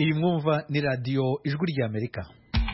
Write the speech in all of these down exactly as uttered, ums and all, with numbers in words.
iyi mwumva ni radiyo ijwi ry'Amerika.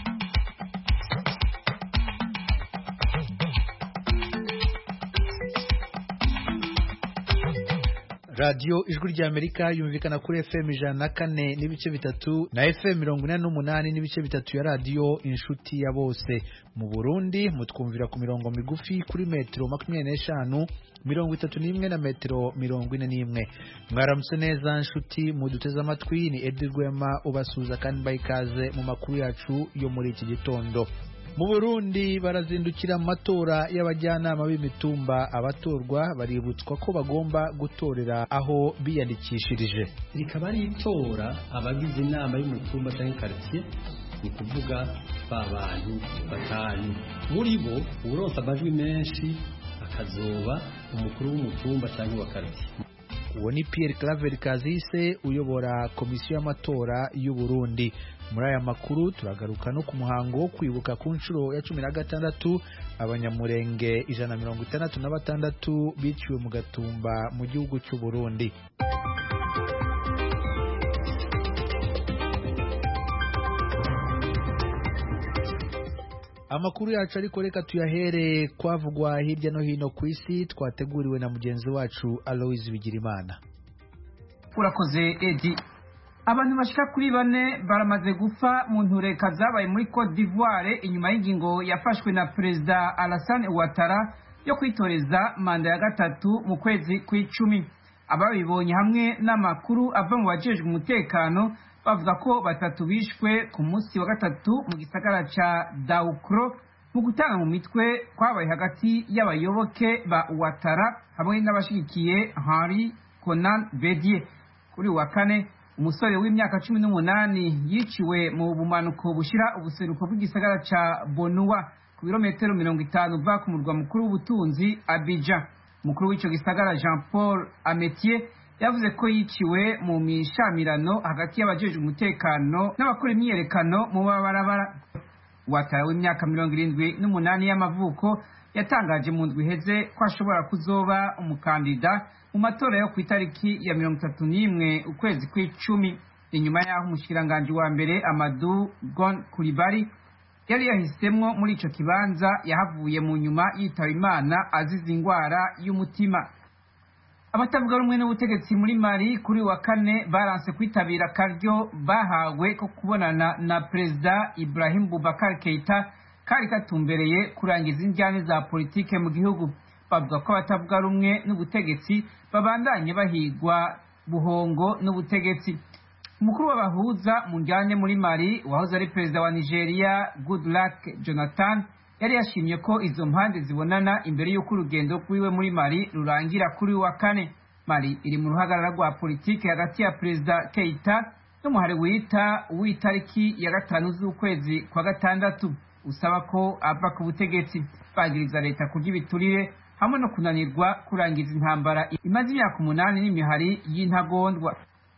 radiyo ijwi ry'Amerika yumvikana kuri F M ijana na kane n'ibice bitatu na F M mirongo ine n'umunani n'ibice bitatu ya radiyo inshuti ya bose. Mu Burundi mutwumvira ku mirongo migufi kuri metero makumyabiri n'eshanu, mirongo itatu n'imwe na metero mirongo ine n'imwe. Mwaramutse neza nshuti muduteze amatwi, ni Edi Rwema ubasuza kandi bayikaze mu makuru yacu yo muri iki gitondo. Mu Burundi barazindukira amatora y'abajyanama b'imitumba. Abatorwa baributswa ko bagomba gutorera aho biyandikishirije. Rikaba ari itora abagize inama y'umutumba cyangwa quartier, ni kuvuga ba bantu batanu. Muri bo uronsa amajwi menshi akazoba umukuru w'umutumba cyangwa wa quartier. Uwo ni Pierre Claver Kazise uyobora komisiyo y'amatora y'u Burundi. Muri aya makuru turagaruka no ku muhango wo kwibuka ku nshuro ya cumi na gatandatu abanyamurenge ijana na mirongo itandatu na batandatu biciwe mu Gatumba mu gihugu cy'u Burundi. Amakuru yacu ariko reka tuyahere kwavugwa hirya no hino ku isi, twateguriwe na mugenzi wacu Aloise Bigirimana. Urakoze Edi. Abantu bashika kuri bane baramaze gufa mu ntureka zabaye muri Cote d'Ivoire inyuma y'ingingo yafashwe na Perezida Alassane Ouattara yo kwitoreza manda ya gatatu mu kwezi kw'icumi. Ababibonye hamwe n'amakuru ava mu bajejwe umutekano bavuga ko batatu bishwe ku munsi wa gatatu mu gisagara ca Daoukro mu gutanga mu mitwe kwabaye hagati y'abayoboke ba Ouattara hamwe n'abashigikiye Henri Konan Bédié. Kuri wa kane umusore w'imyaka cumi n'umunani yiciwe mu bumanuko bushira ubuseruko bw'igisagara ca Bonua ku birometero mirongo itanu uva ku murwa mukuru w'ubutunzi Abidjan. Mukuru w'ico gisagara Jean Paul Ametier yavuze ko yiciwe mu mishamirano hagati y'abajeje umutekano n'abakora imyiyerekano mu mabarabara. Ouattara w'imyaka mirongo irindwi n'umunani y'amavuko yatangaje mu ndwi iheze ko ashobora kuzoba umukandida mu matora yo ku itariki ya mirongo itatu n'imwe ukwezi kw'icumi, inyuma y'aho umushikiranganji wa mbere Amadou Gon Coulibaly yari yahisemwo muri ico kibanza yahavuye mu nyuma yitaba Imana azize ingwara y'umutima. Abatavuga rumwe n'ubutegetsi muri Mali kuri wa kane baranse kwitabira karyo bahawe ko kubonana na Perezida Ibrahim Boubacar Keita kari katumbereye kurangiza injyane za politike mu gihugu. Bavuga ko abatavuga rumwe n'ubutegetsi babandanye bahigwa buhongo n'ubutegetsi. Umukuru w'abahuza mu njyane muri Mali wahoze ari Perezida wa Nigeria Goodluck Jonathan yari yashimye ko izo mpande zibonana imbere y'uko urugendo rwiwe muri Mali rurangira kuri wa kane. Mali iri mu ruhagarara rwa politike hagati ya Perezida Keita n'umuhari wita w'itariki ya gatanu z'ukwezi kwa gatandatu usaba ko ava ku butegetsi. Bagiriza leta kurya ibiturire hamwe no kunanirwa kurangiza intambara imaze imyaka umunani n'imihari y'intagondwa.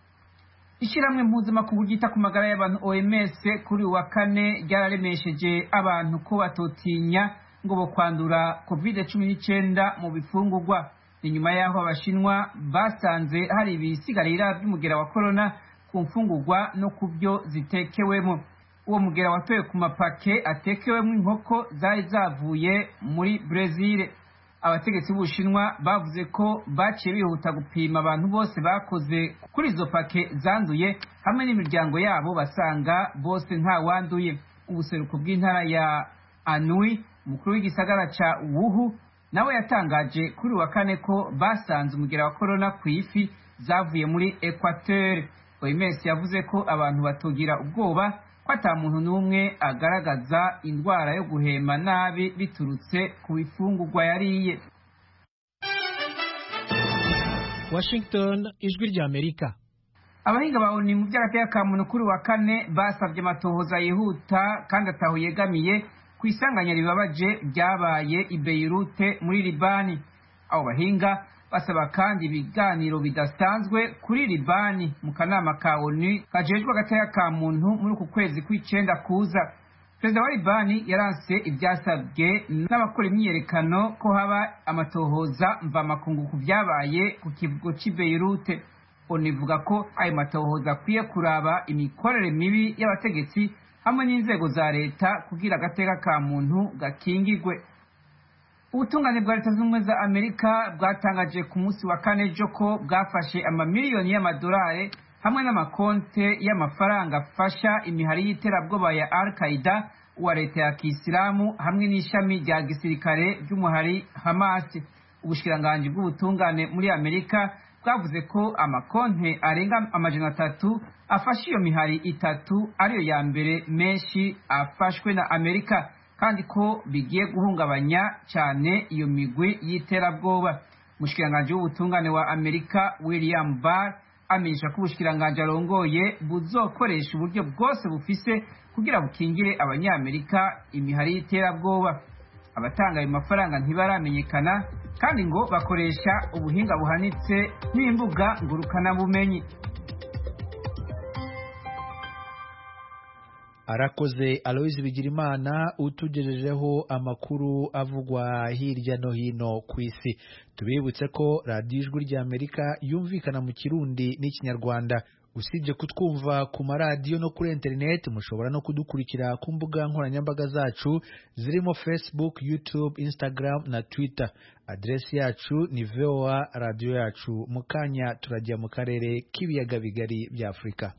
Ishiramwe mpuzamakungu ryita ku magara y'abantu O M S kuri wa kane ryararemesheje abantu ko batotinya ngo bo kwandura covid cumi n'icyenda mu bifungurwa. Inyuma y'aho abashinwa basanze hari ibisigarira by'umugera wa corona ku mfungurwa no ku byo zitekewemo. Uwo mugera watoye ku mapake atekewemo inkoko zari zavuye muri Brazil. Abategetsi b'Ubushinwa bavuze ko baciye bihuta gupima abantu bose bakoze kuri izo pake zanduye hamwe n'imiryango yabo basanga bose nta wanduye. Ubuseruko bw'intara ya Anhui umukuru w'igisagara ca Wuhu nawe yatangaje kuri wa kane ko basanze umugera wa corona ku ifi zavuye muri Equateur. O M S yavuze ko abantu batogira ubwoba ko ata muntu n'umwe agaragaza indwara yo guhema nabi biturutse ku bifungurwa yariye. Washington, ijwi ry'Amerika. Abahinga ba O N U mu by'agateka ka muntu kuri wa kane basabye amatohoza yihuta kandi ataho yegamiye ku isanganya ribabaje ryabaye i Beirut muri Libani. Abo bahinga basaba kandi ibiganiro bidasanzwe kuri Libani mu kanama ka O N U kajejwe agateka ka muntu muri uku kwezi kw'icenda kuza. Perezida wa Libani yaranse ibyasabwe n'abakora imyiyerekano ko haba amatohoza mvamakungu ku byabaye ku kivugo cy'i Beirut. onivuga ko ayo matohoza akwiye kuraba imikorere mibi y'abategetsi hamwe n'inzego za leta kugira agateka ka muntu gakingigwe. Ubutungane bwa leta z'ubumwe za Amerika bwatangaje ku munsi wa kane ejo ko bwafashe amamiliyoni y'amadolari hamwe n'amakonte y'amafaranga afasha imihari y'iterabwoba ya Al-Qaeda wa leta ya Kisilamu hamwe n'ishami rya gisirikare ry'umuhari Hamas. Ubushikiranganji bw'ubutungane muri Amerika bwavuze ko amakonte arenga amajana atatu afashe iyo mihari itatu ariyo ya mbere menshi afashwe na Amerika, kandi ko bigiye guhungabanya cyane iyo migwi y'iterabwoba. Umushikiranganji w'ubutungane wa Amerika William Barr amenyesha ko ubushikiranganji arongoye buzokoresha uburyo bwose bufise kugira bukingire abanyamerika imihari y'iterabwoba. Abatanga ayo mafaranga ntibaramenyekana, kandi ngo bakoresha ubuhinga buhanitse n'imbuga ngurukana bumenyi. Arakoze Aloise Bigirimana utugejejeho amakuru avugwa hirya no hino ku isi. Tubibutse ko radiyo Ijwi ry'Amerika yumvikana mu Kirundi n'Ikinyarwanda. Usibye kutwumva ku maradiyo no kuri internet, mushobora no kudukurikira ku mbuga nkoranyambaga zacu zirimo Facebook, YouTube, Instagram na Twitter. Adresi yacu ni v o a radio yacu. Mukanya turajya mu karere k'ibiyaga bigari bya Afrika.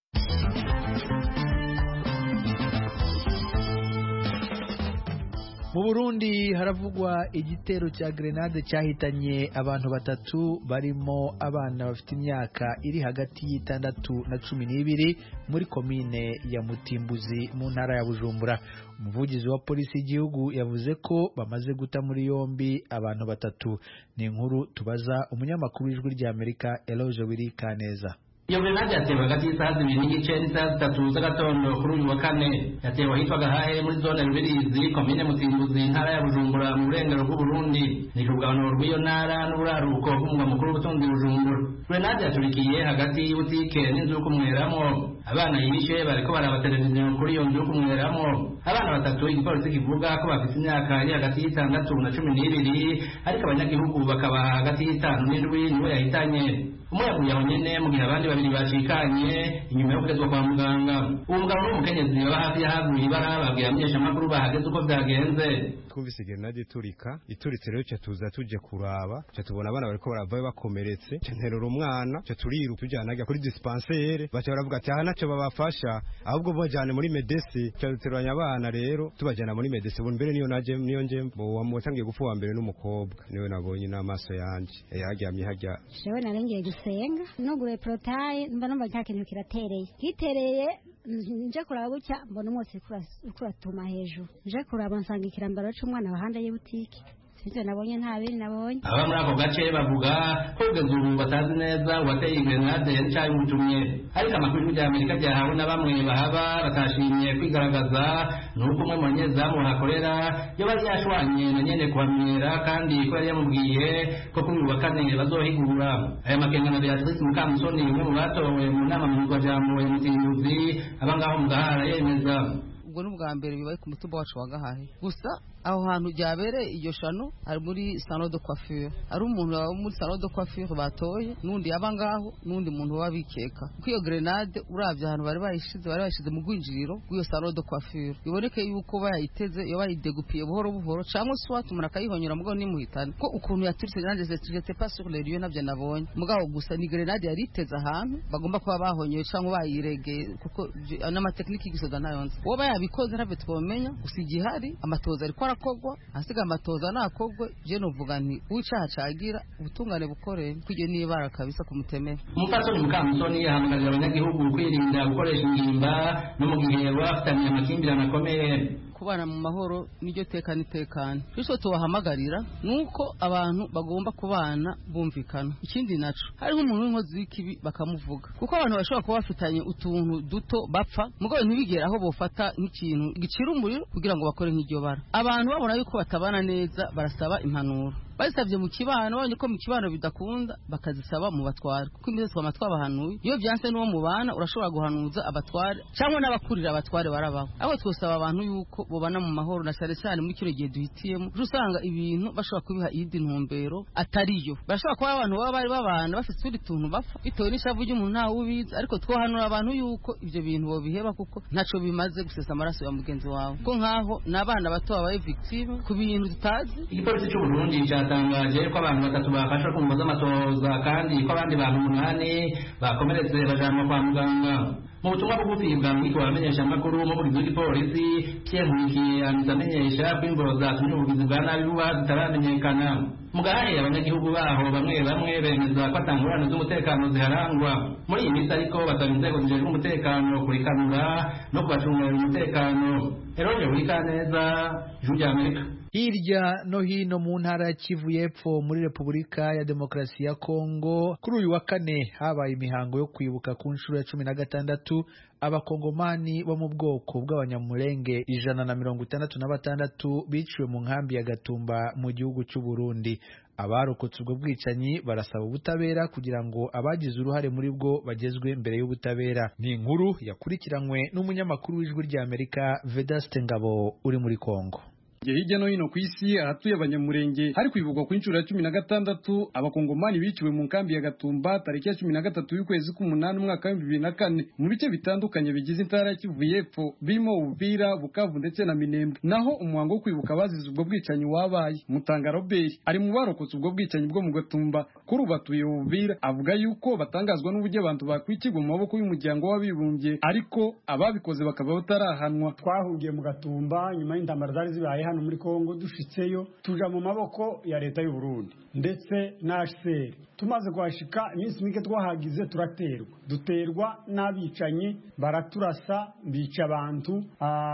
Mu Burundi haravugwa igitero cya grenade cyahitanye abantu batatu barimo abana bafite imyaka iri hagati y'itandatu na cumi n'ibiri muri komine ya Mutimbuzi mu ntara ya Bujumbura. Umuvugizi wa polisi y'igihugu yavuze ko bamaze guta muri yombi abantu batatu. Ni inkuru tubaza umunyamakuru w'Ijwi ry'Amerika Eloge Wirikaneza. Iyo grenade yatewe hagati y'isaha zibiri n'igice n'isaha zitatu z'agatondo kuri uyu wa kane, yatewe ahitwa Gahahe muri zone Rubirizi komine Mutimbuzi intara ya Bujumbura mu burengero bw'Uburundi. Ni urugabano rw'iyo ntara n'uburaruko bw'umugwa mukuru w'ubutunzi Bujumbura. Grenade yaturikiye hagati y'ibutike n'inzu yo kumweramo. Abana yishe bariko baraba televiziyo kuri iyo nzu yo kumweramo. Abana batatu igipolisi kivuga ko bafite imyaka iri hagati y'itandatu na cumi n'ibiri, ariko abanyagihugu bakaba hagati y'itanu n'indwi niwe yahitanye. Umwe yaguye aho nyene mu gihe abandi babiri bacikanye inyuma yo kugezwa kwa muganga. Uwo mugabo n'umukenyezi baba hafi y'ahaguye ibara babwiye abamenyeshamakuru bahageze uko byagenze. Twumvise grenade iturika, ituritse rero cyo tuza tuje kuraba, cyo tubona abana bariko baravayo bakomeretse, cyo nterura umwana, cyo turiru tujyanaga kuri dispensaire, bacha baravuga ati aha naco babafasha, ahubwo bajyane muri medese, cyo duteranya abana rero tubajyana muri medese. Ubu mbere niyo naje niyo nje bo wamutangiye gupfa wa mbere n'umukobwa, niwe nabonye n'amaso yanje yaryamye hajya. Shewe narengeye gusenga no gure protaye mba numva nta kintu kiratereye gitereye nje kuraba gutya mbona umwotsi kuratuma hejuru, nje kuraba nsanga ikirambaro c'umwana bahanda y'ibutike. Sije nabonye nta biri nabonye. Aba muri ako gace bavuga ko kugeza ubu batazi neza uwateye grenade yari cyayimutumye, ariko amakuru y'Ijwi ry'Amerika ryahawe na bamwe bahaba batashimye kwigaragaza nuko umwe mu banyezamu bahakorera iyo bari yashwanye na nyene kuhamenyera, kandi ko yari yamubwiye ko kuri uyu wa kane bazohigura. Aya makengana Beatrice Mukamusoni umwe mu batowe mu nama mpuzamajambo ya Mutimbuzi abangaho mu Gahara yemeza. Ubwo n'ubwa mbere bibaye ku mutumba wacu wa Gahahe, gusa aho hantu ryabereye iyo shano ari muri salon de coiffure, ari umuntu wa muri salon de coiffure batoye nundi yabangaho nundi muntu wabikeka ko iyo grenade uravye ahantu bari bayishize bari bayishize mu gwinjiriro gw'iyo salon de coiffure. Biboneke yuko bayiteze yo bayidegupiye buhoro buhoro cyangwa se watumura kayihonyora mugabo ni muhitana ko ukuntu yaturitse grenade c'était pas sur les lieux navyo nabonye, mugabo gusa ni grenade yari iteze ahantu bagomba kuba bahonyoye cyangwa bayiregeye, kuko n'amatekniki gisoza nayo nzi wo bayabikoze navyo twomenya gusa igihari amatoza ariko kogwa asiga amatoza nakogwe. Je novuga nti ucaha cagira ubutungane bukoreye kwije nibara kabisa kumutemera. Umupatoni Mukamusoni yahamagara abanyagihugu kwirinda gukoresha ingimba no mu gihe bafitanye amakimbirane akomeye. Kubana mu mahoro niryo tekana itekana. Kristo tubahamagarira nuko abantu bagomba kubana bumvikana. Ikindi naco hari nk'umuntu w'inkozi w'ikibi bakamuvuga, kuko abantu bashobora kuba bafitanye utuntu duto bapfa mugabo ntibigera aho bofata nk'ikintu gicira umuriro kugira ngo bakore nk'iryo bara. Abantu babona yuko batabana neza barasaba impanuro. basabye mu kibano babonye ko mu kibano bidakunda bakazisaba mu batware kuko imize twamatwa bahanuye iyo byanse n'uwo mubana urashobora guhanuza abatware cyangwa n'abakurira abatware barabaho aho twosaba abantu yuko bobana mu mahoro na cyane cyane muri kino gihe duhitiyemo usanga ibintu bashobora kubiha iyindi ntumbero atariyo bashobora kuba abantu baba bari babana bafite turi tuntu bapfa bitewe n'ishavu ry'umuntu ntawe ubizi ariko twohanura abantu yuko ibyo bintu bobiheba kuko ntaco bimaze gusesa amaraso ya mugenzi wawe ko nkaho n'abana bato babaye victime ku bintu tutazi. Igipolisi cy'u Burundi cyatangaje ko abantu batatu bafashwe ku mbuga z'amatohoza kandi ko abandi bantu umunani bakomeretse bajanwa kwa muganga. Mu butumwa bugufi bwandikwa abamenyesha amakuru mu buri gipolisi Pierre Nkurikiye amenyesha ko ingoro zatumye ubugizi bwa nabi buba zitaramenyekana. Mugahaye abanyagihugu baho bamwe bamwe bemeza ko atangurana z'umutekano ziharangwa muri iyi minsi ariko basaba inzego zijejwe umutekano kurikanura no kubacungira umutekano. Eronye Burikaneza, Ijwi ry'Amerika. Hirya no hino mu ntara ya Kivu y'Epfo muri Repubulika ya Demokarasi ya Kongo kuri uyu wa kane habaye imihango yo kwibuka ku nshuro ya cumi na gatandatu abakongomani bo mu bwoko bw'abanyamulenge ijana na mirongo itandatu na batandatu biciwe mu nkambi ya Gatumba mu gihugu cy'u Burundi. Abarokotse ubwo bwicanyi barasaba ubutabera kugira ngo abagize uruhare muri bwo bagezwe mbere y'ubutabera. Ni inkuru yakurikiranywe n'umunyamakuru w'Ijwi ry'Amerika Vedaste Ngabo uri muri Kongo. Hirya no hino ku isi ahatuye abanyamurenge hari kwivugwa ku inshuro ya cumi na gatandatu abakongomani biciwe mu nkambi ya Gatumba tariki ya cumi na gatatu y'ukwezi k'umunani umwaka wa bibiri na kane mu bice bitandukanye bigize intara ya Kivu y'Epfo birimo Uvira, Bukavu ndetse na Minembwe. Naho umuhango wo kwibuka abazize ubwo bwicanyi wabaye. Mutanga Robert ari mu barokotse ubwo bwicanyi bwo mu Gatumba kuri ubatuye Uvira avuga yuko batangazwa n'uburyo abantu bakwikirwa mu maboko y'umuryango w'abibumbye ariko ababikoze bakaba batarahanwa. Twahugiye mu Gatumba nyuma y'intambara zari zibaye hano muri Kongo dushitseyo tuja mu maboko ya leta y'u Burundi ndetse na H C R. Tumaze kwashika iminsi mike twahagize turaterwa duterwa n'abicanyi baraturasa bica abantu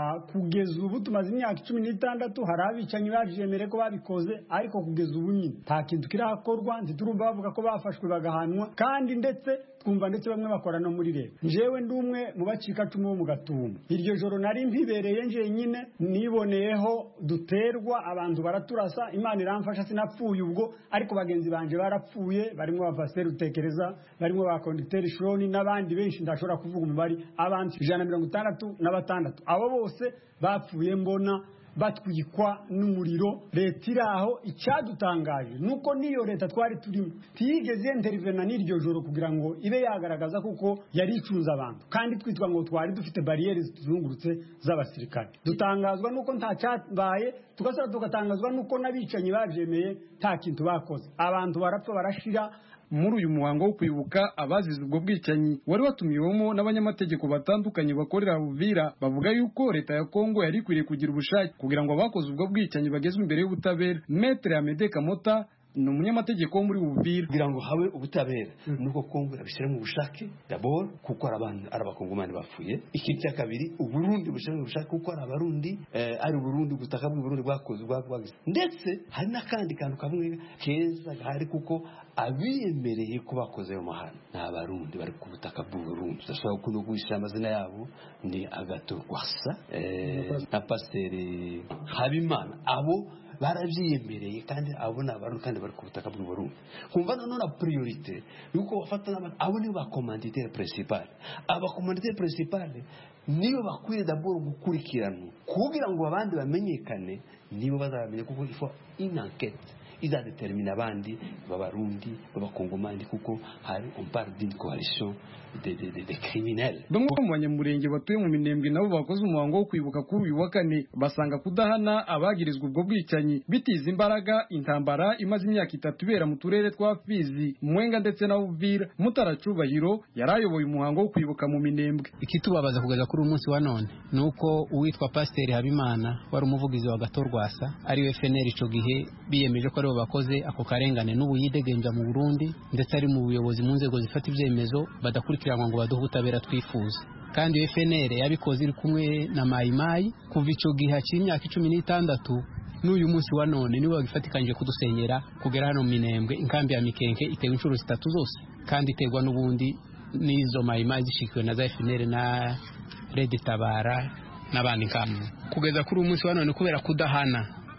kugeza ubu tumaze imyaka cumi n'itandatu hari abicanyi bajemere ko babikoze ariko kugeza ubu nyine nta kintu kirakorwa ntiturumva bavuga ko bafashwe bagahanwa kandi ndetse twumva ndetse bamwe bakora no muri leta. Njewe ndumwe mu bacika cumu bo mu Gatumba iryo joro nari mpibereye nje nyine niboneyeho duterwa abantu baraturasa Imana iramfasha sinapfuye ubwo ariko bagenzi banje barapfuye barimo bavaseri utekereza barimo ba conducteur Shironi n'abandi benshi ndashobora kuvuga umubari abantu ijana na mirongo itandatu na batandatu abo bose bapfuye mbona batwikwa n'umuriro. Leta iraho icyadutangaje nuko niyo leta twari turimo tigeze intervena n'iryo joro kugira ngo ibe yagaragaza kuko yari icunza abantu kandi twitwa ngo twari dufite barriere zituzungurutse z'abasirikare. Dutangazwa nuko nta cyabaye tugasaba tugatangazwa nuko nabicanye bajemeye nta kintu bakoze abantu barapfa barashira. Muri uyu muhango wo kwibuka abazize ubwo bwicanyi wari watumiwemo n'abanyamategeko batandukanye bakorera Uvira bavuga yuko leta ya Kongo yari ikwiriye kugira ubushake kugira ngo abakoze ubwo bwicanyi bagezwe imbere y'ubutabera. Maître Amede Kamota ni umunyamategeko wo muri Uvira kugira ngo habe ubutabera nuko Kongo irabishyira mu bushake d'abord kuko arabantu arabakongomani bapfuye. Iki cya kabiri Uburundi bushyira mu bushake kuko ari abarundi eh, ari Uburundi gutaka bw'u Burundi bwakoze bwagwagize ndetse hari nakandi kantu kamwe keza gahari kuko abiyemereye ko bakoze ayo mahano n'abarundi bari ku butaka bw'u Burundi. Tudashobora kuno guhisha amazina yabo ni Agathon Rwasa eh, na Pasiteri Habimana abo barabyiyemereye kandi abona abantu kandi bari ku butaka bw'u Burundi. Kumva none na priorite yuko bafata n'abantu abo ni ba commanditaire principal aba commanditaire principal niyo bakwiye d'abord gukurikirana kugira ngo abandi bamenyekane nibo bazamenye kuko ifo une enquête iza determine abandi b'abarundi b'abakongomani kuko hari on parle d'une coalition de de de, de criminels. Bamwe mu banyamurenge batuye mu Minembwe nabo bakoze umuhango wo kwibuka kuri uyu wa kane basanga kudahana abagirizwa ubwo bwicanyi bitiza imbaraga intambara imaze imyaka itatu ibera mu turere twa Fizi, Mwenga ndetse na Uvira. Mutara Cubahiro yarayoboye umuhango wo kwibuka mu Minembwe. Ikitubabaza kugeza kuri umunsi wa none nuko uwitwa Pasiteri Habimana wari umuvugizi wa Agathon Rwasa ari we F N L ico gihe biyemeje ko aribo bakoze ako karengane n'ubu yidegenja mu Burundi ndetse ari mu buyobozi mu nzego zifata ibyemezo badakurikiranwa ngo baduhe ubutabera twifuza. Kandi F N L yabikoze iri kumwe na Mai Mai kuva ico gihe cy'imyaka cumi n'itandatu n'uyu munsi wa none niwe wagifatikanje kudusenyera kugera hano mu Minembwe. Inkambi ya Mikenke itewe inshuro zitatu zose kandi iterwa n'ubundi n'izo Mai Mai zishikiwe na za F N L na Red Tabara n'abandi nkamwe. Kugeza kuri umunsi wa none kubera kudahana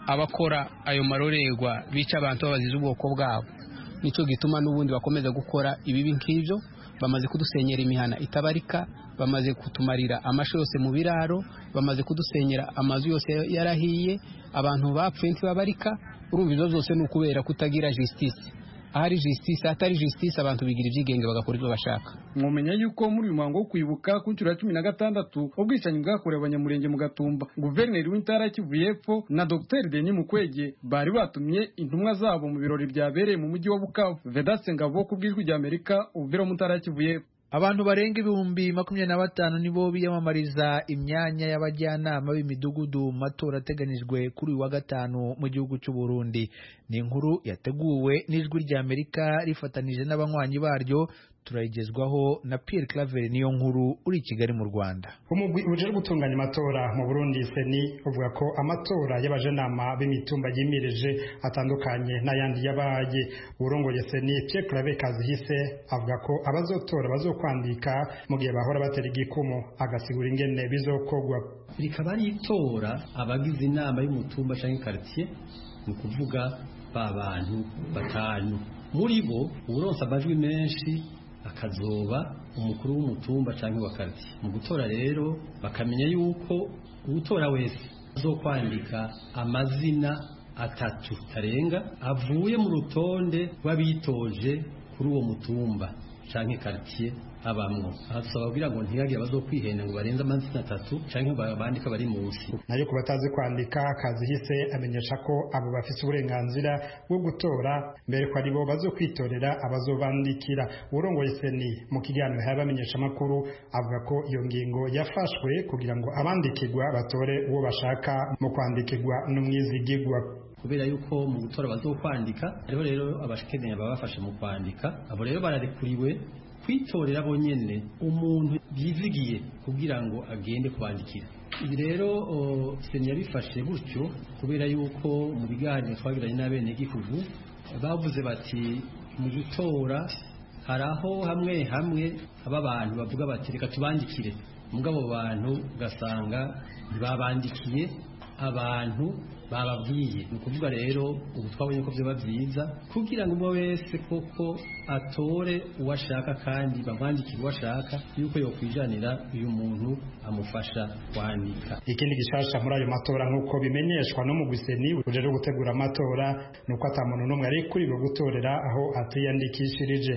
abakora ayo marorerwa bica abantu babaziza ubwoko bwabo. Nico gituma n'ubundi bakomeza gukora ibibi nk'ivyo, bamaze kudusenyera imihana itabarika, bamaze kutumarira amasho yose mu biraro, bamaze kudusenyera amazu yose yarahiye, abantu bapfuye ntibabarika. Urumva ivyo zose ni ukubera kutagira justice. Ahari justice, atari justice, abantu bigira ivyigenge bagakora ivyo bashaka. Mwomenya yuko muri uyu muhango wo kwibuka ku nshuro ya cumi na gatandatu ubwicanyi bwakorewe abanyamurenge mu Gatumba, guverineri w'intara ya Kivu y'Epfo na Dr Denis Mukwege bari batumye intumwa zabo mu birori byabereye mu mujyi wa Bukavu. Vedaste Ngabo ku bw'ijwi rya Amerika, uvira mu ntara ya Kivu y'Epfo. Abantu barenga ibihumbi makumyabiri na batanu nibo biyamamariza imyanya y'abajyanama b'imidugudu mu matora ateganijwe kuri uyu wa gatanu mu gihugu cy'u Burundi. Ni inkuru yateguwe n'ijwi rya Amerika rifatanije n'abanywanyi baryo, turayigezwaho na Pierre Claver niyo nkuru uri i Kigali mu Rwanda. Umugwi uje gutunganya amatora mu Burundi Seni uvuga ko amatora y'abajenama b'imitumba yimirije atandukanye n'ayandi yabaye. Urongoye Seni Pierre Claver Kazihise avuga ko abazotora bazokwandika mu gihe bahora batera igikumu, agasigura ingene bizokogwa. Rikaba ari itora abagize inama y'umutumba canke quartier, ni kuvuga ba bantu batanu. Muri bo uronsa amajwi menshi akazoba umukuru w'umutumba canke wa quartier. Mu gutora rero bakamenya yuko utora wese azokwandika amazina atatu tarenga avuye mu rutonde rw'abitoje kuri uwo mutumba canke quartier abamwo. Hasaba kugira ngo ntihagire bazokwihenda ngo barenze amazina atatu canke bandika bari munsi. Nayo ku batazi kwandika, Kazihise amenyesha ko abo bafite uburenganzira bwo gutora mbere ko aribo bazokwitorera abazobandikira. Urongoye Seni mu kiganiro y'abamenyesha makuru avuga ko iyo ngingo yafashwe kugira ngo abandikirwa batore uwo bashaka mu kwandikirwa n'umwizigirwa. Kubera yuko mu gutora bazokwandika ariho rero abashikeneye babafashe mu kwandika, abo rero bararekuriwe kwitorera bonyene umuntu yizigiye kugira ngo agende kubandikira. Ibi rero Seni yabifashe gutyo kubera yuko mu biganiro twagiranye n'abene gihugu bavuze bati mu gutora haraho hamwe hamwe aba bantu bavuga bati reka tubandikire, mugabo bantu gasanga babandikiye abantu bababwiye. Ni ukuvuga rero ubu twabonye ko byaba byiza kugira ngo umwe wese koko atore uwashaka kandi bamwandikire uwashaka, yuko yokwijanira uyu muntu amufasha kwandika. Ikindi gishasha muri ayo matora nk'uko bimenyeshwa no mu Guseni uje gutegura amatora nuko atamuntu n'umwe ari kuri bwo gutorera aho atiyandikishirije.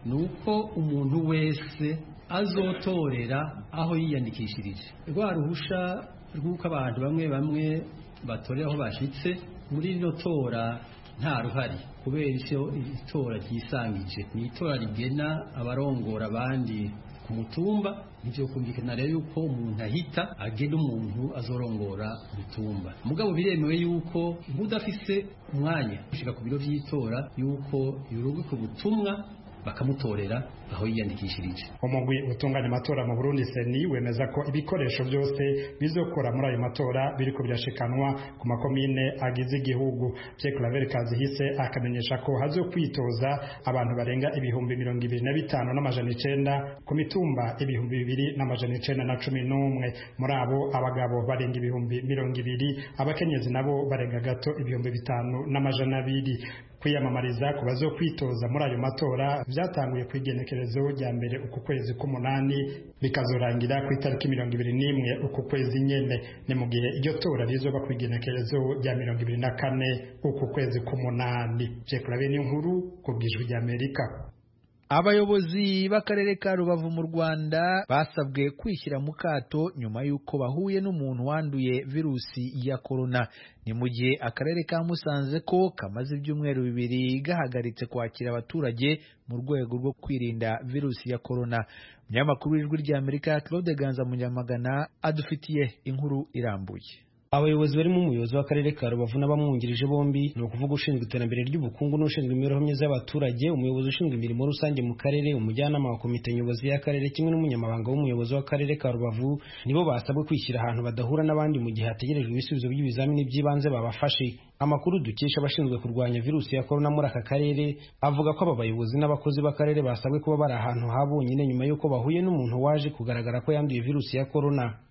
Nuko umuntu wese azotorera aho yiyandikishirije. Rwa ruhusha rw'uko abantu bamwe bamwe batorera aho bashitse muri rino tora nta ruhari, kubera icyo itora ryisangije. Ni itora rigena abarongora abandi ku mutumba, nivyo kumvikana rero yuko umuntu ahita agenda umuntu azorongora umutumba. Mugabo biremewe yuko nk'udafise umwanya gushika ku biro vy'itora yuko yurugu ku butumwa bakamutorera aho yiyandikishirije. Umugwi utunganya amatora mu Burundi Seni wemeza ko ibikoresho byose bizokora muri ayo matora biriko byashikanwa ku makomine agize igihugu. Pierre Claver Kazihise akamenyesha ko hazokwitoza abantu barenga ibihumbi mirongo ibiri na bitanu n'amajana icenda ku mitumba ibihumbi bibiri n'amajana icenda na cumi n'umwe. Muri abo abagabo barenga ibihumbi mirongo ibiri, abakenyezi nabo barenga gato ibihumbi bitanu n'amajana abiri. Kwiyamamariza ku bazokwitoza muri ayo matora byatanguye kwigenekerezo rya mbere uku kwezi k'umunani bikazorangira ku itariki mirongo ibiri n'imwe uku kwezi nyene. Ni mu gihe iryo tora rizoba kwigenekerezo rya mirongo ibiri na kane uku kwezi k'umunani. Jekurabe ni nkuru ku bw'ijwi rya Amerika. Abayobozi b'akarere ka Rubavu mu Rwanda basabwe kwishyira mu kato nyuma y'uko bahuye n'umuntu wanduye virusi ya corona. Ni mu gihe akarere ka Musanze ko kamaze ibyumweru bibiri gahagaritse kwakira abaturage mu rwego rwo kwirinda virusi ya corona. Umunyamakuru w'ijwi rya Amerika Claude Ganza Munyamagana adufitiye inkuru irambuye. Abayobozi barimo umuyobozi w'akarere ka Rubavu n'abamwungirije bombi, ni ukuvuga ushinzwe iterambere ry'ubukungu n'ushinzwe imibereho myiza y'abaturage, umuyobozi ushinzwe imirimo rusange mu karere, umujyanama wa komite nyobozi y'akarere kimwe n'umunyamabanga w'umuyobozi w'akarere ka Rubavu nibo basabwe kwishyira ahantu badahura n'abandi mu gihe hategerejwe ibisubizo by'ibizamini by'ibanze babafashe. Amakuru dukesha abashinzwe kurwanya virusi ya corona muri aka karere avuga ko aba bayobozi n'abakozi b'akarere basabwe kuba bari ahantu habonyine nyuma y'uko bahuye n'umuntu waje kugaragara ko yanduye virusi ya corona.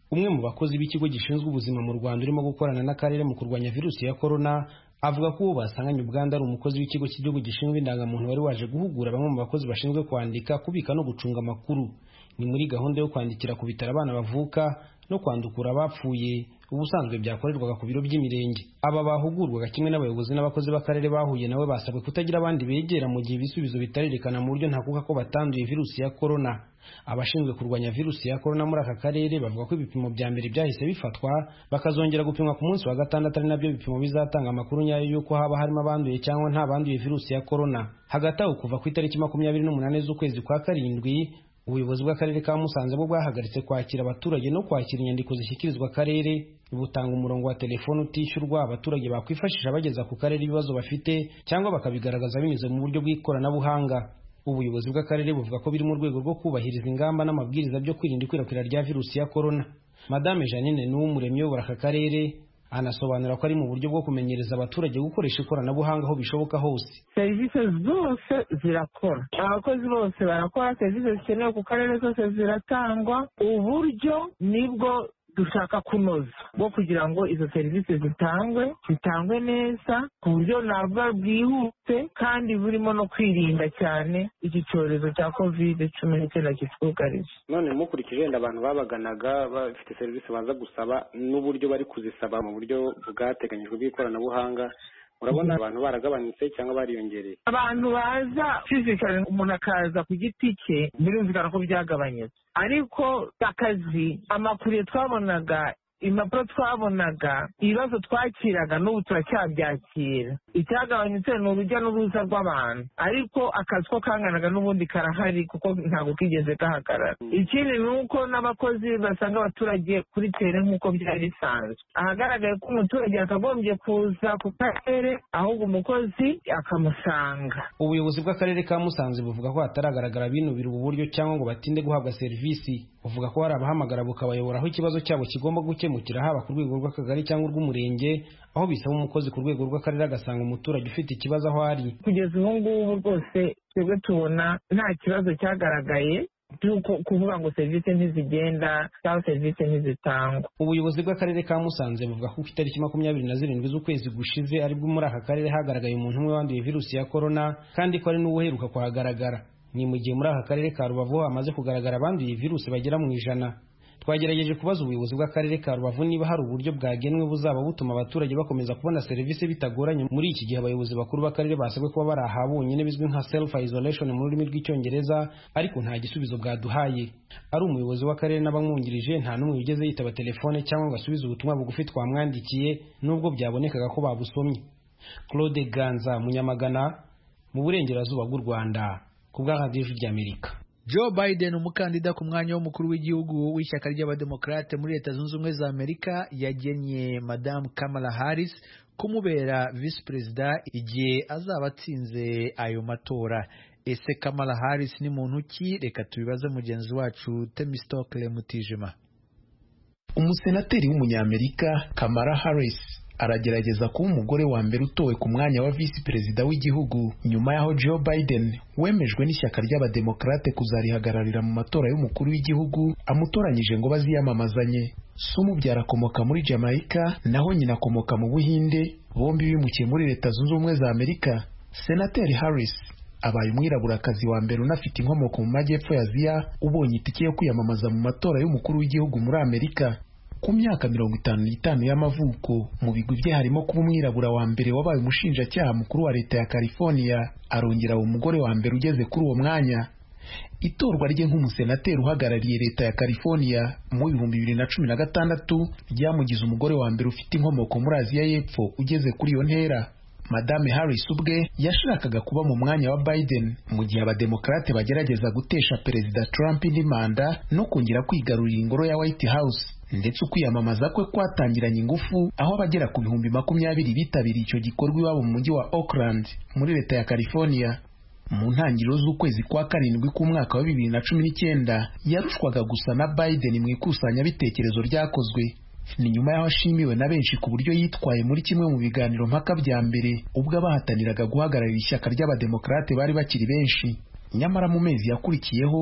umwe mu bakozi b'ikigo gishinzwe ubuzima mu Rwanda urimo gukorana n'akarere mu kurwanya virusi ya corona avuga ko uwo basanganye ubwandu ari umukozi w'ikigo cy'igihugu gishinzwe indangamuntu wari waje guhugura bamwe mu bakozi bashinzwe kwandika, kubika no gucunga amakuru. Ni muri gahunda yo kwandikira ku bitaro abana bavuka no kwandukura abapfuye ubusanzwe byakorerwaga ku biro by'imirenge. Aba bahugurwaga kimwe n'abayobozi n'abakozi b'akarere bahuye nawe basabwe kutagira abandi begera mu gihe ibisubizo bitarerekana mu buryo ntakuka ko batanduye virusi ya corona. Abashinzwe kurwanya virusi ya corona muri aka karere bavuga ko ibipimo bya mbere byahise bifatwa bakazongera gupimwa ku munsi wa gatandatu, ari nabyo bipimo bizatanga amakuru nyayo y'uko haba harimo abanduye cyangwa nta banduye virusi ya corona. Hagati aho kuva ku itariki makumyabiri n'umunani z'ukwezi kwa karindwi ubuyobozi bw'akarere ka Musanze bwo bwahagaritse kwakira abaturage no kwakira inyandiko zishyikirizwa akarere, butanga umurongo wa telefone utishyurwa abaturage bakwifashisha bageza ku karere ibibazo bafite cyangwa bakabigaragaza binyuze mu buryo bw'ikoranabuhanga. Ubuyobozi bw'akarere buvuga ko biri mu rwego rwo kubahiriza ingamba n'amabwiriza byo kwirinda ikwirakwira rya virusi ya corona. Madame Janine Nuwumuremyi uyobora aka karere anasobanura ko ari mu buryo bwo kumenyereza abaturage gukoresha ikoranabuhanga aho bishoboka hose. Serivisi zose zirakora, abakozi bose barakora, serivisi zikenewe ku karere zose ziratangwa. Uburyo nibwo dushaka kunoza bwo kugira ngo izo serivisi zitangwe zitangwe neza ku buryo nabwo bwihuse kandi burimo no kwirinda cyane iki cyorezo cya covid cumi n'icyenda kitwugarije. None mukurikije wenda abantu babaganaga bafite serivisi baza gusaba n'uburyo bari kuzisaba mu buryo bwateganyijwe bw'ikoranabuhanga, urabona abantu baragabanutse cyangwa bariyongereye? Abantu baza fizikali, umuntu akaza ku giti cye, birumvikana ko byagabanyutse, ariko akazi, amakuru twabonaga, impapuro twabonaga, ibibazo twakiraga n'ubu turacyabyakira. Icyagabanyutse ni urujya n'uruza rw'abantu, ariko akazi ko kanganaga n'ubundi karahari kuko ntabwo kigeze gahagarara. Ikindi ni uko n'abakozi basanga abaturage kuri tere nk'uko byari bisanzwe. Ahagaragaye ko umuturage akagombye kuza ku karere ahubwo umukozi akamusanga. Ubuyobozi bw'akarere ka Musanze buvuga ko hataragaragara binubira ubu buryo cyangwa ngo batinde guhabwa serivisi. Buvuga ko hari abahamagara bukabayobora aho ikibazo cyabo kigomba gukemukira, haba ku rwego rw'akagari cyangwa urw'umurenge, aho bisaba umukozi ku rwego rw'akarere agasanga umuturage ufite ikibazo aho ari. Kugeza ubu ngubu rwose twebwe tubona nta kibazo cyagaragaye kuvuga ngo serivisi ntizigenda cyangwa serivisi ntizitangwa. Ubuyobozi bw'akarere ka Musanze buvuga ko ku itariki makumyabiri na zirindwi z'ukwezi gushize aribwo muri aka karere hagaragaye umuntu umwe wanduye virusi ya corona, kandi ko ari n'ubuheruka kuhagaragara. Ni mu gihe muri aka karere ka Rubavu hamaze kugaragara abanduye virusi bagera mu ijana. Twagerageje kubaza ubuyobozi bw'akarere ka Rubavu niba hari uburyo bwagenwe buzaba butuma abaturage bakomeza kubona serivisi bitagoranye. Muri iki gihe abayobozi bakuru b'akarere basabwe kuba bari aha bonyine, bizwi nka self isolation mu rurimi rw'icyongereza, ariko nta gisubizo bwaduhaye. Ari umuyobozi w'akarere n'abamwungirije nta n'umwe wigeze yitaba telefone cyangwa ngo asubize ubutumwa bugufi twamwandikiye, nubwo byabonekaga ko babusomye. Claude Ganza, Munyamagana, mu burengerazuba bw'u Rwanda, ku bwa Radio ry'Amerika. Joe Biden, umukandida ku mwanya w'umukuru w'igihugu w'ishyaka ry'abademokrate muri Leta Zunze Ubumwe za Amerika, yagennye Madame Kamala Harris kumubera visi perezida igihe azaba atsinze ayo matora. Ese Kamala Harris ni muntu ki? Reka tubibaze mugenzi wacu Temistokle Mutijima. Umusenateri w'umunyamerika Kamala Harris aragerageza kuba umugore wa mbere utowe ku mwanya wa visi perezida w'igihugu nyuma y'aho Joe Biden wemejwe n'ishyaka ry'abademokrate kuzarihagararira mu matora y'umukuru w'igihugu amutoranyije ngo baziyamamazanye. Se umubyara akomoka muri Jamaica naho nyina akomoka mu Buhinde, bombi bimukiye muri Leta Zunze Ubumwe za Amerika. Senateri Harris abaye umwiraburakazi wa mbere unafite inkomoko mu majyepfo ya Aziya ubonye itike yo kwiyamamaza mu matora y'umukuru w'igihugu muri Amerika. Ku myaka mirongo itanu n'itanu y'amavuko, mu bigwi bye harimo kuba umwirabura wa mbere wabaye umushinjacyaha mukuru wa leta ya California, arongera umugore wa mbere ugeze kuri uwo mwanya. Itorwa rye nk'umusenateri uhagarariye leta ya California mu bihumbi bibiri na cumi na gatandatu ryamugize umugore wa mbere ufite inkomoko muri Aziya y'Epfo ugeze kuri iyo ntera. Madame Harris ubwe yashakaga kuba mu mwanya wa Biden mu gihe abademokrate bagerageza gutesha Perezida Trump indi manda no kongera kwigarurira ingoro ya White House, ndetse ukwiyamamaza kwe kwatangiranye ingufu aho abagera ku bihumbi makumyabiri bitabiriye icyo gikorwa iwabo mu mujyi wa Oakland muri leta ya California. Mu ntangiriro z'ukwezi kwa karindwi k'umwaka wa bibiri na cumi n'icyenda yarushwaga gusa na Biden mu ikusanyabitekerezo ryakozwe. Ni nyuma y'aho ashimiwe na benshi ku buryo yitwaye muri kimwe mu biganiro mpaka bya mbere ubwo abahataniraga guhagararira ishyaka ry'abademokrate bari bakiri benshi. Nyamara mu mezi yakurikiyeho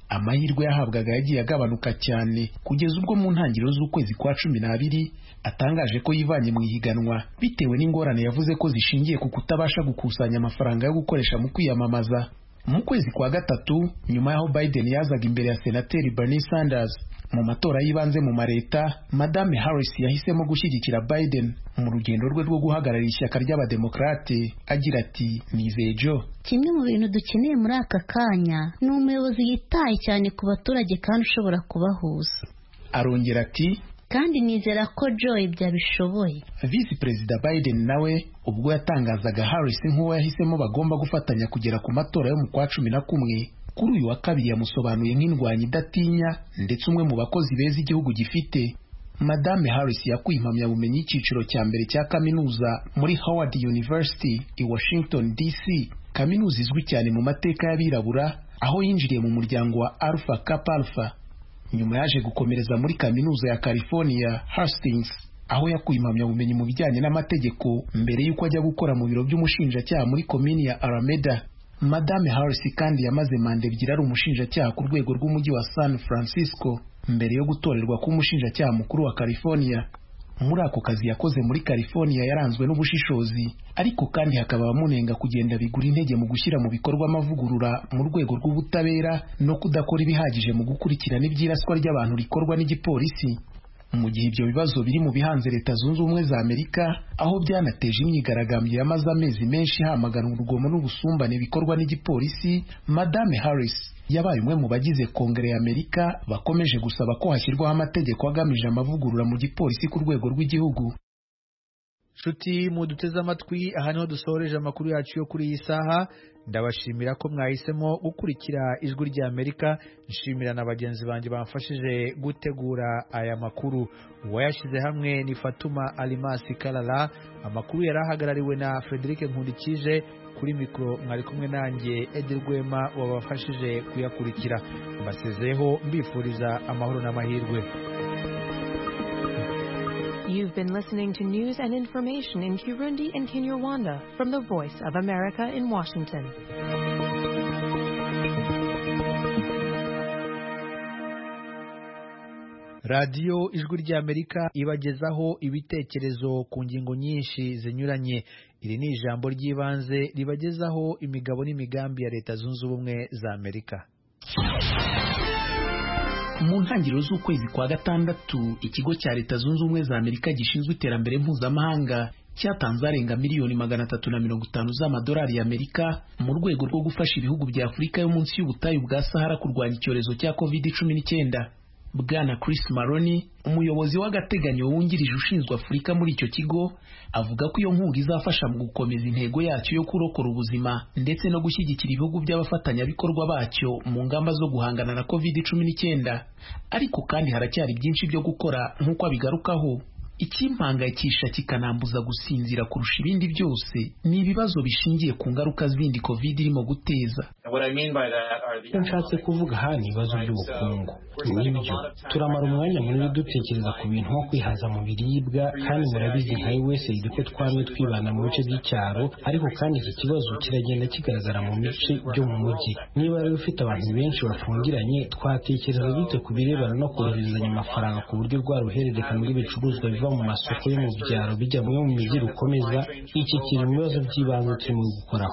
amahirwe yahabwaga yagiye agabanuka cyane kugeza ubwo mu ntangiriro z'ukwezi kwa cumi n'abiri atangaje ko yivanye mu ihiganwa bitewe n'ingorane yavuze ko zishingiye ku kutabasha gukusanya amafaranga yo gukoresha mu kwiyamamaza. Mu kwezi kwa gatatu nyuma y'aho Biden yazaga imbere ya senateri Bernie Sanders mu matora y'ibanze mu mareta, Madame Harris yahisemo gushyigikira Biden mu rugendo rwe rwo guhagararira ishyaka ry'abademokrate agira ati nizeye Joe, kimwe mu bintu dukeneye muri aka kanya ni umuyobozi yitaye cyane ku baturage kandi ushobora kubahuza. Arongera ati kandi nizera ko Joe byabishoboye. Vice Perezida Biden nawe ubwo yatangazaga Harris nk'uwo yahisemo bagomba gufatanya kugera ku matora yo mu kwa cumi na kumwe, kuri uyu wa kabiri yamusobanuye nk'indwanyi idatinya ndetse umwe mu bakozi beza igihugu gifite. Madame Harris yakuye impamyabumenyi y'ikiciro cya mbere cya kaminuza muri Howard University i Washington D C, kaminuza izwi cyane mu mateka y'abirabura, aho yinjiriye mu muryango wa Alpha Kappa Alpha. Nyuma yaje gukomereza muri kaminuza ya California Hastings, aho yakuye impamyabumenyi mu bijyanye n'amategeko mbere y'uko ajya gukora mu biro by'umushinjacyaha muri komini ya Alameda. Madame Harris kandi yamaze manda ebyiri ari umushinjacyaha ku rwego rw'umujyi wa San Francisco mbere yo gutorerwa kuba umushinjacyaha mukuru wa California. Muri ako kazi yakoze muri California yaranzwe n'ubushishozi, ariko kandi hakaba abamunenga kugenda bigura intege mu gushyira mu bikorwa amavugurura mu rwego rw'ubutabera no kudakora ibihagije mu gukurikirana iby'iraswa ry'abantu rikorwa n'igipolisi. Mu gihe ibyo bibazo biri mu bihanze Leta Zunze Ubumwe za Amerika, aho byanateje imyigaragambyo yamaze amezi menshi hamaganwa urugomo n'ubusumbane bikorwa n'igipolisi, Madame Harris yabaye umwe mu bagize Kongere ya Amerika bakomeje gusaba ko hashyirwaho amategeko agamije amavugurura mu gipolisi ku rwego rw'igihugu. Nshuti muduteze amatwi, aha niho dusoreje amakuru yacu yo kuri iyi saha. Ndabashimira ko mwahisemo gukurikira Ijwi rya Amerika. Nshimira na bagenzi banjye bamfashije gutegura aya makuru. Uwayashyize hamwe ni Fatuma Alimasi Kalala. Amakuru yarahagarariwe na Frederic Nkundikije. Kuri mikro mwari kumwe nanjye Edil Rwema wabafashije kuyakurikira. Mbasezeho mbifuriza amahoro n'amahirwe. You've been listening to news and information in Kirundi and Kinyarwanda from the Voice of America in Washington. Radio Ijwi rya Amerika ibagezaho ibitekerezo ku ngingo nyinshi zinyuranye. Iri ni ijambo ry'ibanze ribagezaho imigabo n'imigambi ya Leta Zunze Ubumwe za Amerika. Mu ntangiriro z'ukwezi kwa gatandatu, ikigo cya Leta Zunze Ubumwe za Amerika gishinzwe iterambere mpuzamahanga cyatanze arenga miliyoni magana atatu na mirongo itanu z'amadolari y'Amerika mu rwego rwo gufasha ibihugu bya Afurika yo munsi y'ubutayu bwa Sahara kurwanya icyorezo cya covid cumi n'icyenda. Bwana Chris Maroni, umuyobozi w'agateganyo wungirije ushinzwe Afurika muri icyo kigo, avuga ko iyo nkunga izafasha mu gukomeza intego yacyo yo kurokora ubuzima ndetse no gushyigikira ibihugu by'abafatanyabikorwa bacyo mu ngamba zo guhangana na covid cumi n'icyenda. Ariko kandi haracyari byinshi byo gukora nk'uko abigarukaho. Ikimpangayikisha kikanambuza gusinzira kurusha ibindi byose ni ibibazo bishingiye ku ngaruka zindi covid irimo guteza. Icyo nshatse kuvuga aha ni ibibazo by'ubukungu. Nibyo turamara umwanya munini dutekereza ku bintu nko kwihaza mu biribwa, kandi murabizi nka U S A I D ko twamye twibanda mu bice by'icyaro, ariko kandi iki kibazo kiragenda kigaragara mu bice byo mu mujyi. Niba rero ufite abantu benshi bafungiranye, twatekereza dute ku birebana no koherezanya amafaranga ku buryo rwa ruhererekane rw'ibicuruzwa biva mu masoko yo mu byaro bijya mu mijyi rukomeza. Iki kiri mu bibazo by'ibanze turimo gukoraho.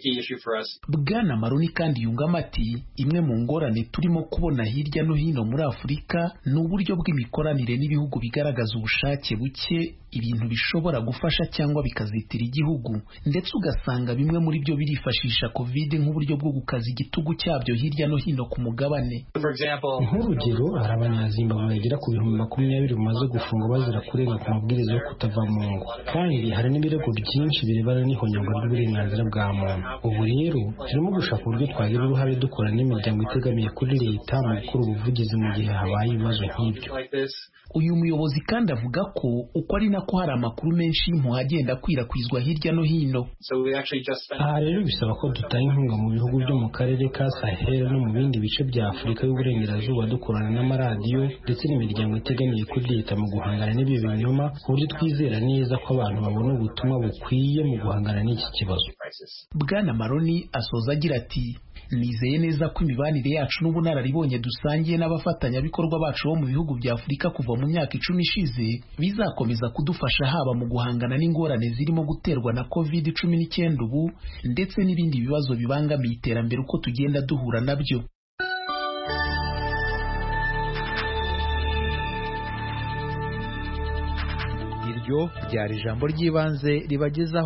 Bwana Maroni kandi yungamo ati imwe mu ngorane turimo kubona hirya no hino muri Afurika ni uburyo bw'imikoranire n'ibihugu bigaragaza ubushake buke, ibintu bishobora gufasha cyangwa bikazitira igihugu, ndetse ugasanga bimwe muri byo birifashisha covid nk'uburyo bwo gukaza igitugu cyabyo hirya no hino ku mugabane. Nk'urugero, hari abanyazimbabwe bagera ku bihumbi makumyabiri bamaze gufungwa bazira kurenga ku mabwiriza yo kutava mu ngo, kandi hari n'ibirego byinshi birebana n'ihonyangwa ry'uburenganzira bwa muntu. Ubu rero turimo gushaka uburyo twagira uruhare dukora n'imiryango itegamiye kuri leta mu gukora ubuvugizi mu gihe habaye ibibazo nk'ibyo. Uyu muyobozi kandi avuga ko uko ari nako hari amakuru menshi y'impuha agenda akwirakwizwa hirya no hino. Aha rero bisaba ko dutanga inkunga mu bihugu byo mu karere ka Sahel no mu bindi bice bya Afurika y'Uburengerazuba, dukorana n'amaradiyo ndetse n'imiryango itegamiye kuri leta mu guhangana n'ibyo binyoma, ku buryo twizera neza ko abantu babona ubutumwa bukwiye mu guhangana n'iki kibazo. Bwana Maroni asoza agira ati nizeye neza ko imibanire yacu n'ubunararibonye dusangiye n'abafatanyabikorwa bacu bo mu bihugu bya Afurika kuva mu myaka icumi ishize bizakomeza kudufasha haba mu guhangana n'ingorane zirimo guterwa na covid cumi n'icyenda ubu ndetse n'ibindi bibazo bibangamiye iterambere uko tugenda duhura nabyo. Iryo ryari ijambo ry'ibanze ribagezaho